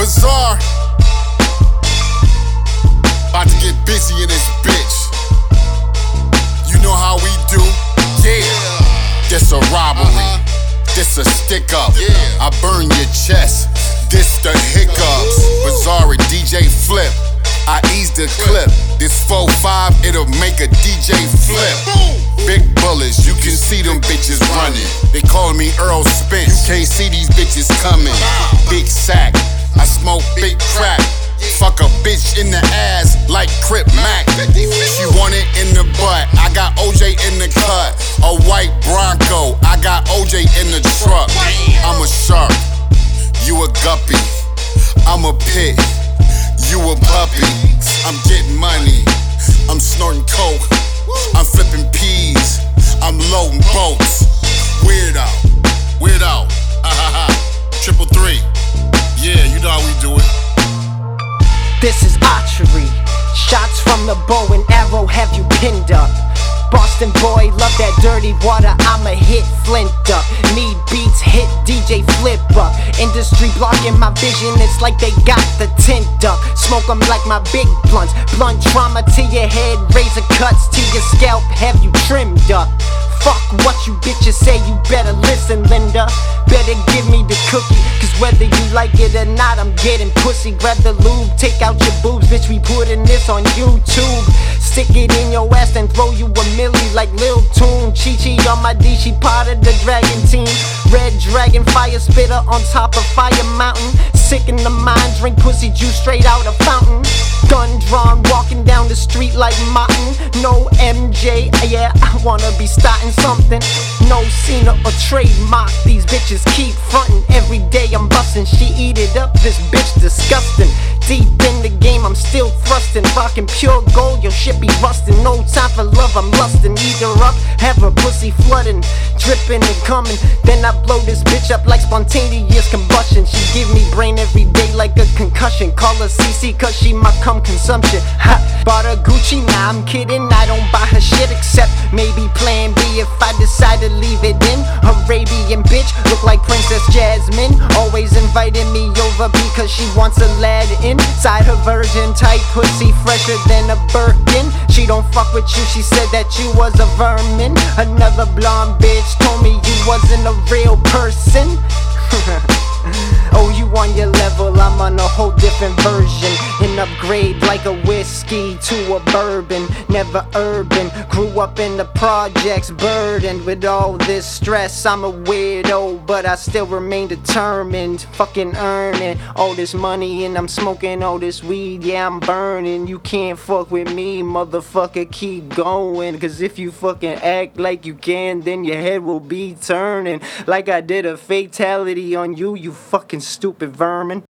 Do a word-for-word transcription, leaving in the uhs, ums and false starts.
Bizarre. About to get busy in this bitch. You know how we do. Yeah. This a robbery. This a stick up. I burn your chest. This the hiccups. Bizarre D J Flip. I ease the clip. This four five, it'll make a D J flip. Big bullets, you can see them bitches running. They call me Earl Spence. You can't see these bitches coming. Big sack, I smoke big crack. Fuck a bitch in the ass like Crip Mac. She want it in the butt. I got O J in the cut. A white Bronco. I got O J in the truck. I'm a shark. You a guppy. I'm a pit. You a puppy. I'm getting money. I'm snorting coke. I'm flipping peas. I'm loading boats. Weirdo. Weirdo. Ha ha ha. Triple three. Yeah, you know how we do it. This is archery. Shots from the bow and arrow have you pinned up. Boston boy, love that dirty water, I'ma hit Flint up. Need beats, hit D J Flip up. Industry blocking my vision, it's like they got the tint up. Smoke them like my big blunts. Blunt trauma to your head, razor cuts to your scalp, have you trimmed up. Fuck what you bitches say, you better listen, Linda. Better give me the cookie, cause whether you like it or not, I'm getting pussy. Grab the lube, take out your boobs, bitch, we putting this on YouTube. Stick it in your ass and throw you a milli like Lil Toon. Chi-Chi on my D, she part of the dragon team. Red dragon, fire spitter on top of Fire Mountain. Sick in the mind, drink pussy juice straight out a fountain. Gun drawn, walking down the street like Martin. No M J, yeah, I wanna be starting something. No Cena or trademark, these bitches keep frontin'. Every day I'm bustin', she eat it up, this bitch disgusting. Deep in the game, I'm still thrusting. Rockin' pure gold, your shit be rustin'. No time for love, I'm lustin'. Eat her up, have her pussy floodin', drippin' and comin'. Then I blow this bitch up like spontaneous combustion. She give me brain every day like a concussion. Call her C C cause she my cum consumption. Ha, bought her Gucci, nah I'm kidding. I don't buy her shit except maybe plan B if I decide to leave it in. Arabian bitch, look like Princess Jasmine. Always inviting me over because she wants a lad inside her virgin tight pussy, fresher than a Birkin. She don't fuck with you, she said that you was a vermin. Another blonde bitch told me you wasn't a real person. Oh, you on your level, I'm on a whole different version. An upgrade like a whiskey to a bourbon. Never urban, grew up in the projects, burdened with all this stress. I'm a weirdo, but I still remain determined. Fucking earning all this money and I'm smoking all this weed. Yeah, I'm burning. You can't fuck with me, motherfucker, keep going. Cause if you fucking act like you can, then your head will be turning. Like I did a fatality on you, you fucking stupid vermin.